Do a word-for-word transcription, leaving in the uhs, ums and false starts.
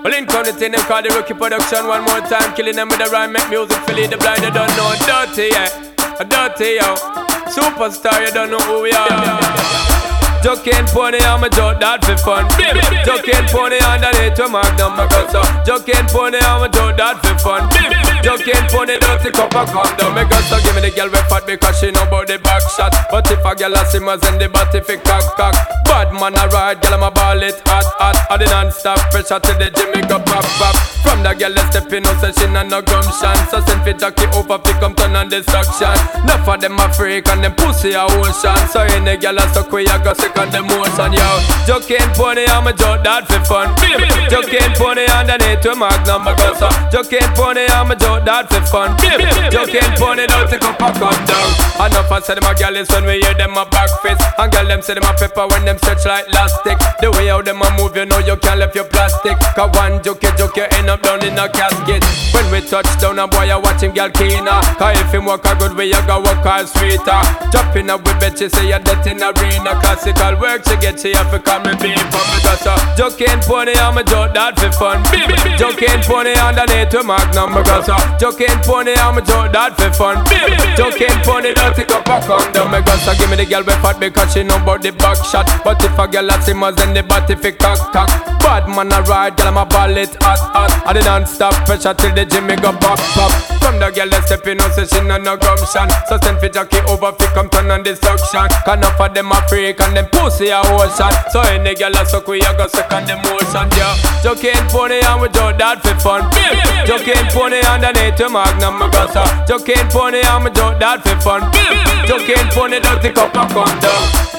Well, in the thing, them call the Rookie Production. One more time, killing them with the rhyme, make music, fill it the blind, you don't know. Dirty, yeah, a dirty, yo. Superstar, you don't know who we are. Joking pony, I'm a joke that for fun. Joking pony underneath to Magnum, I got so. Joking pony, I'm a joke that for fun. Joking pony, dirty cup of condom. I got so. Give me the girl with fat because she know about the back shot. But if a girl a simmers in the body fi cock cock. Bad man a ride, girl I'm a ball it hot hot. I the non-stop pressure to the gym, me go pop pop. From the girl a step in, no say she not no gumption. So send fi jockey over fi come turn on the suction. Enough of them a freak and them pussy a ocean. So any girl a suck we a go sick on the motion, yo. Joking pony, I'm a joke that for fun. Joking pony underneath to Magnum, I got so. Joking pony, I'm a joke that for fun. Joking pony, don't take up a come down. Enough I say them a girl is when we hear them a back fist. And girl them say them a pepper when them stretch like elastic. The way how them a move, you know you can't left your plastic. Cause one joke, joke, you end up down in a casket. When we touch down, a boy a watch him girl keener. Cause if him walk a good way, you go walk a sweeter. Dropping up with bet, she say you're dead in arena. Classical work, she get she have to call me beef. Because a joking pony, I'm a joke that for fun. Joking pony underneath to Magnum. Because a joking pony, I'm a joke that for fun. Joking pony, don't take up a condom. Because a give me the girl with fat because she know about the back shot. But if a girl a simmers in the body fi cock cock. Bad man a ride, girl I'm a ball it hot hot. I did non-stop pressure till the gym me go pop pop. From the girl that step in, no say she no no gumption. So send fi jockey over fi come turn on the suction. Cause enough of them a freak and them pussy a ocean. So any girl a suck we a go suck on the motion, yeah. Joking pony and we do that for fun. Joking pony underneath to Magnum, I got so. Joking pony and we do that for fun. Joking pony don't take up a condom.